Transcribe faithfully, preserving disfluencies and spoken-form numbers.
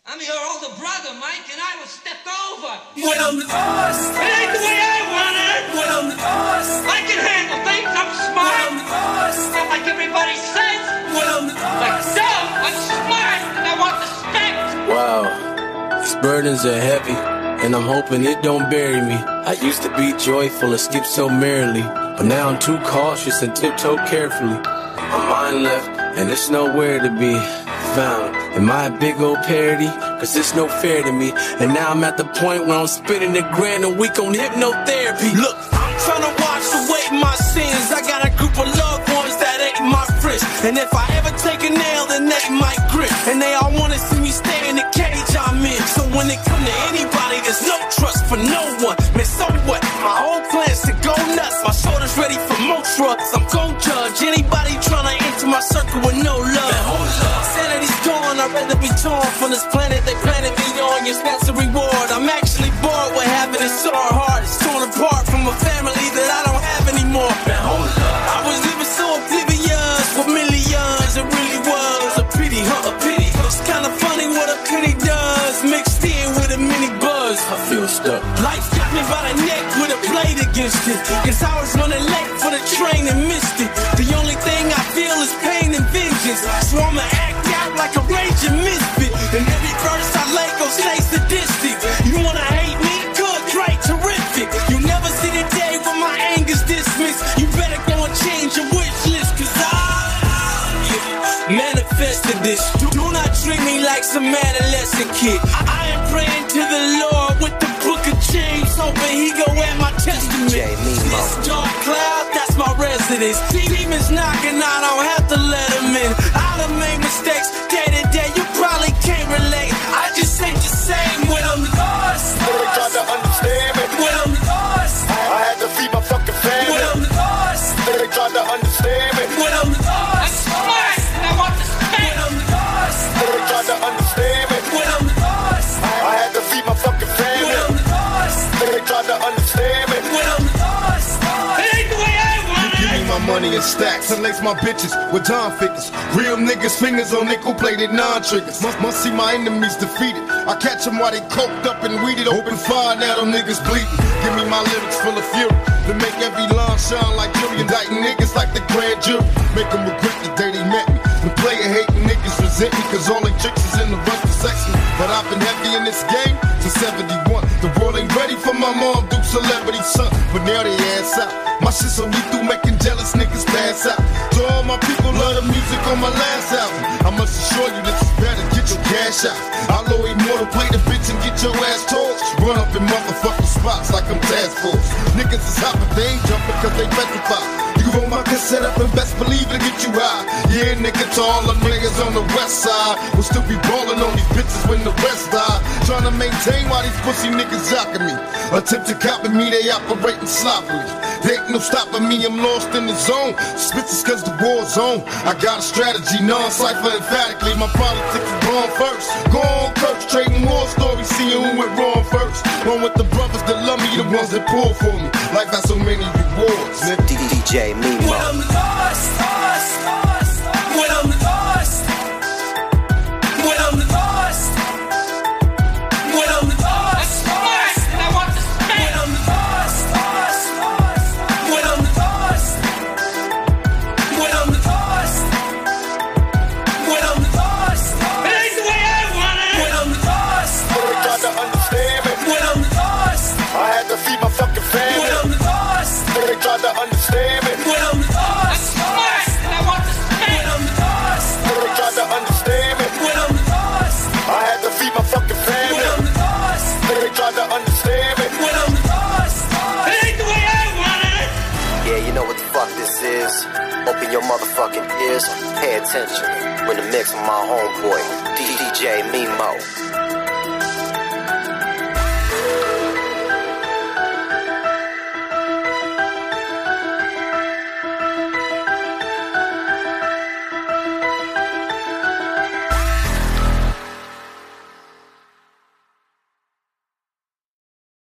I'm your older brother, Mike, and I was stepped over. When I'm lost, it ain't the way I want it. When I'm lost, I can handle things. I'm smart. When I'm lost, not like everybody says. When I'm lost, like dumb. I'm smart, and I want respect. Wow, these burdens are heavy, and I'm hoping it don't bury me. I used to be joyful and skip so merrily, but now I'm too cautious and tiptoe carefully. My mind left, and there's nowhere to be found. Am I a big old parody? Cause it's no fair to me. And now I'm at the point where I'm spending a grand a week on hypnotherapy. Look, I'm trying to wash away my sins. I got a group of loved ones that ain't my friends, and if I ever take a nail, then they might grip. And they all wanna see me stay in the cage I'm in. So when it come to anybody, there's no trust for no one. Man, so what? My whole plan's to go nuts. My shoulder's ready for more trucks. I'm gon' judge anybody trying to enter my circle with no love. Sanity's gone, I'd rather be torn from this planet they planted me on. Yes, that's a reward. I'm actually bored with having it so hard. It's torn apart from a family that I don't have anymore. I was living so oblivious for millions. It really was a pity, huh? A pity. It's kinda funny what a pity does, mixed in with a mini buzz. I feel stuck. Life got me by the neck with a blade against it. Cause I was running late for the train and missed it. The only thing I feel is pain and vengeance. So I'ma act out like a raging misfit. And every verse I lay goes stay sadistic. You wanna hate me? Good, great, terrific. You never see the day when my anger's dismissed. You better go and change your wish list. Cause I manifested this. Do not treat me like some adolescent kid. I am praying to the Lord with the book of James, hoping he go at my testament. This dark cloud, that's my residence. Demons knocking, I don't have to let them in. I done made mistakes day to day, you probably can't relate. I just ain't the same when I'm lost. They tried to understand me. When I'm lost, I had to feed my fucking family. When I'm lost, they tried to understand me. When I'm lost, I'm smart, and I want respect. When I'm lost, they tried to understand me. When I'm lost, I had to feed my fucking family. When I'm lost, they tried to understand me. When I'm lost, it ain't the way I want it. Give me my money in stacks and lace my bitches with John figures. Real niggas fingers on nickel-plated non-triggers. Must, must see my enemies defeated. I catch them while they coked up and weeded. Open fire, now them niggas bleeding. Give me my lyrics full of fury to make every line shine like jury. Indicting niggas like the grand jury. Make them regret the day they met me. The player hating niggas resent me, cause all they tricks is in the rush to sex me. But I've been heavy in this game since seventy-one. The world ain't ready for my mom, do celebrity son. But now they ass out. My shit so lethal, making jealous niggas pass out. To all my people, love the music on my last album. I must assure you this is better, get your cash out. I'll immortal, play the bitch and get your ass torched. Run up in motherfucking spots like I'm task force. Niggas is hot, but they ain't jumping cause they petrified. You roll my cassette up and best believe to get you high. Yeah, nigga, to all the niggas on the west side, we'll still be ballin' on these bitches when the rest die. Trying to maintain while these pussy niggas jockin' me. Attempt to copy me, they operating sloppily. They ain't no stopping me, I'm lost in the zone. Spitz cause the war's on. I got a strategy, non-cypher emphatically. My politics is gone first. Go on, Kirk, trading war stories, seeing who went wrong first. One with the brothers that love me, the ones that pull for me. Life has so many rewards. D J Mimo. When I'm lost, lost, lost, when I'm lost, when I'm lost, when I'm lost, I'm smart, and I want respect. when I'm lost, lost, lost, when I'm lost, when I'm lost, when I'm lost, It ain't the way I want it. when I'm lost, They tried to understand me. when I'm lost, I had to feed my fucking when family. I'm lost, They tried to understand me. when I'm I'm lost, smart, and I want respect. when I'm lost, They tried to understand me. when I'm lost, I had to feed my fucking when family. I'm lost, They tried to understand me. when I'm lost. It ain't the way I want it. Yeah, you know what the fuck this is. Open your motherfucking ears, pay attention. When the mix with my homeboy, D J Mimo.